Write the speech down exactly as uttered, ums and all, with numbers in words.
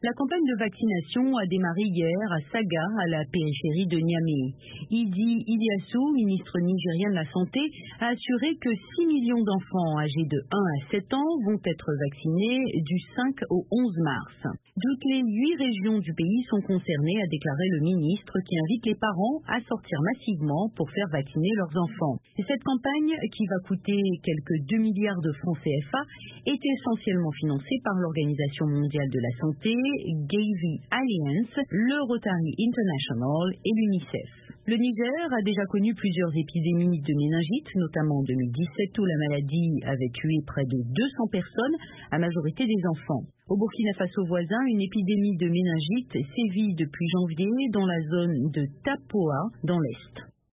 La campagne de vaccination a démarré hier à Saga, à la périphérie de Niamey. Idi Iliassou, ministre nigérien de la Santé, a assuré que six millions d'enfants âgés de un à sept ans vont être vaccinés du cinq au onze mars. Toutes les huit régions du pays sont concernées, a déclaré le ministre, qui invite les parents à sortir massivement pour faire vacciner leurs enfants. Et cette campagne, qui va coûter quelques deux milliards de francs C F A, est essentiellement financée par l'Organisation mondiale de la santé, Gavi Alliance, le Rotary International et l'UNICEF. Le Niger a déjà connu plusieurs épidémies de méningite, notamment en deux mille dix-sept où la maladie avait tué près de deux cents personnes, à majorité des enfants. Au Burkina Faso voisin, une épidémie de méningite sévit depuis janvier dans la zone de Tapoa, dans l'Est.